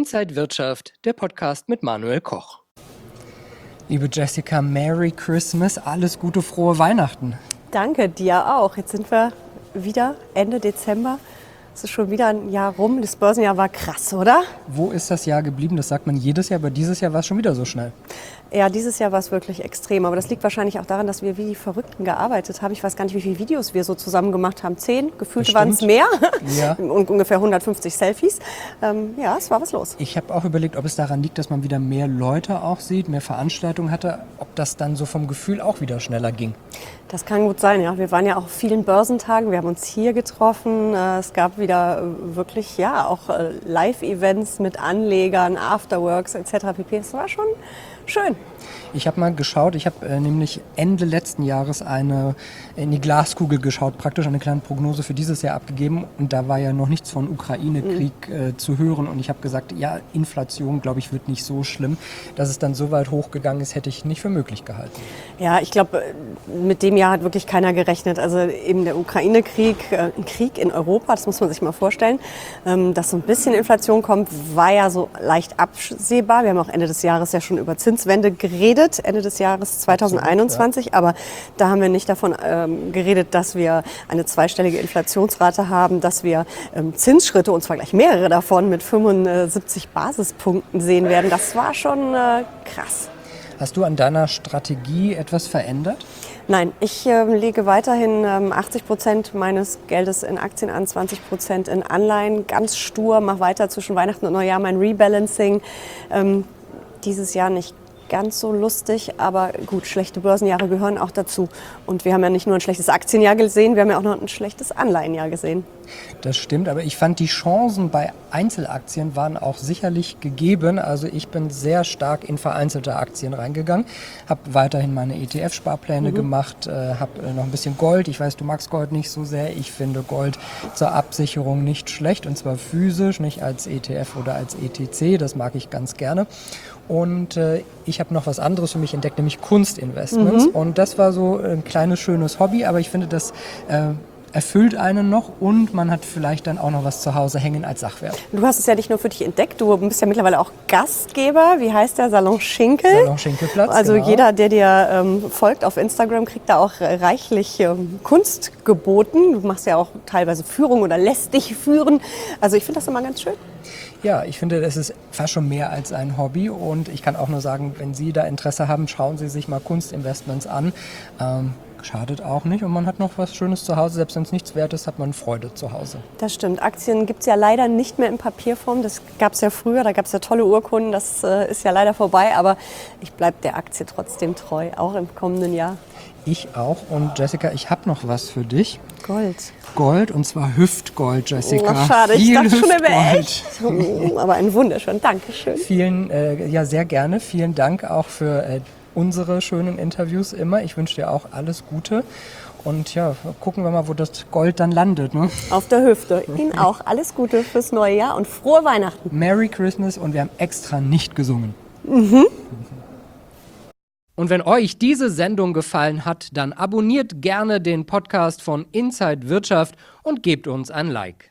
Inside Wirtschaft, der Podcast mit Manuel Koch. Liebe Jessica, Merry Christmas, alles Gute, frohe Weihnachten. Danke, dir auch. Jetzt sind wir wieder Ende Dezember. Es ist schon wieder ein Jahr rum. Das Börsenjahr war krass, oder? Wo ist das Jahr geblieben? Das sagt man jedes Jahr, aber dieses Jahr war es schon wieder so schnell. Ja, dieses Jahr war es wirklich extrem. Aber das liegt wahrscheinlich auch daran, dass wir wie die Verrückten gearbeitet haben. Ich weiß gar nicht, wie viele Videos wir so zusammen gemacht haben. 10, gefühlt waren es mehr. Ja. Und ungefähr 150 Selfies. Ja, es war was los. Ich habe auch überlegt, ob es daran liegt, dass man wieder mehr Leute auch sieht, mehr Veranstaltungen hatte, ob das dann so vom Gefühl auch wieder schneller ging. Das kann gut sein, ja. Wir waren ja auch auf vielen Börsentagen. Wir haben uns hier getroffen. Es gab wieder wirklich, ja, auch Live-Events mit Anlegern, Afterworks etc. pp. Es war schon schön. Ich habe mal geschaut, ich habe nämlich Ende letzten Jahres in die Glaskugel geschaut, praktisch eine kleine Prognose für dieses Jahr abgegeben. Und da war ja noch nichts von Ukraine-Krieg zu hören. Und ich habe gesagt, ja, Inflation, glaube ich, wird nicht so schlimm. Dass es dann so weit hochgegangen ist, hätte ich nicht für möglich gehalten. Ja, ich glaube, mit dem Jahr hat wirklich keiner gerechnet. Also eben der Ukraine-Krieg, ein Krieg in Europa, das muss man sich mal vorstellen. Dass so ein bisschen Inflation kommt, war ja so leicht absehbar. Wir haben auch Ende des Jahres ja schon über Zinswende geredet. Ende des Jahres 2021, ja. Aber da haben wir nicht davon geredet, dass wir eine zweistellige Inflationsrate haben, dass wir Zinsschritte, und zwar gleich mehrere davon, mit 75 Basispunkten sehen werden. Das war schon krass. Hast du an deiner Strategie etwas verändert? Nein, ich lege weiterhin 80% meines Geldes in Aktien an, 20% in Anleihen, ganz stur, mache weiter zwischen Weihnachten und Neujahr mein Rebalancing. Dieses Jahr nicht ganz so lustig, aber gut, schlechte Börsenjahre gehören auch dazu. Und wir haben ja nicht nur ein schlechtes Aktienjahr gesehen, wir haben ja auch noch ein schlechtes Anleihenjahr gesehen. Das stimmt, aber ich fand, die Chancen bei Einzelaktien waren auch sicherlich gegeben. Also ich bin sehr stark in vereinzelte Aktien reingegangen, habe weiterhin meine ETF-Sparpläne gemacht, habe noch ein bisschen Gold. Ich weiß, du magst Gold nicht so sehr. Ich finde Gold zur Absicherung nicht schlecht, und zwar physisch, nicht als ETF oder als ETC. Das mag ich ganz gerne. Und ich habe noch was anderes für mich entdeckt, nämlich Kunstinvestments. Und das war so ein kleines, schönes Hobby, aber ich finde, das erfüllt einen noch, und man hat vielleicht dann auch noch was zu Hause hängen als Sachwert. Du hast es ja nicht nur für dich entdeckt, du bist ja mittlerweile auch Gastgeber. Wie heißt der? Salon Schinkel? Salon Schinkelplatz, also genau. Jeder, der dir folgt auf Instagram, kriegt da auch reichlich Kunst geboten. Du machst ja auch teilweise Führung oder lässt dich führen. Also ich finde das immer ganz schön. Ja, ich finde, es ist fast schon mehr als ein Hobby, und ich kann auch nur sagen, wenn Sie da Interesse haben, schauen Sie sich mal Kunstinvestments an. Schadet auch nicht, und man hat noch was Schönes zu Hause. Selbst wenn es nichts wert ist, hat man Freude zu Hause. Das stimmt. Aktien gibt es ja leider nicht mehr in Papierform. Das gab es ja früher, da gab es ja tolle Urkunden. Das ist ja leider vorbei, aber ich bleibe der Aktie trotzdem treu, auch im kommenden Jahr. Ich auch. Und Jessica, ich habe noch was für dich. Gold. Gold, und zwar Hüftgold, Jessica. Oh, schade, ich dachte schon, er wäre echt. Hüftgold. Aber ein wunderschön, Dankeschön. Ja, sehr gerne. Vielen Dank auch für unsere schönen Interviews immer. Ich wünsche dir auch alles Gute. Und ja, gucken wir mal, wo das Gold dann landet. Ne? Auf der Hüfte. Ihnen auch alles Gute fürs neue Jahr und frohe Weihnachten. Merry Christmas, und wir haben extra nicht gesungen. Und wenn euch diese Sendung gefallen hat, dann abonniert gerne den Podcast von Inside Wirtschaft und gebt uns ein Like.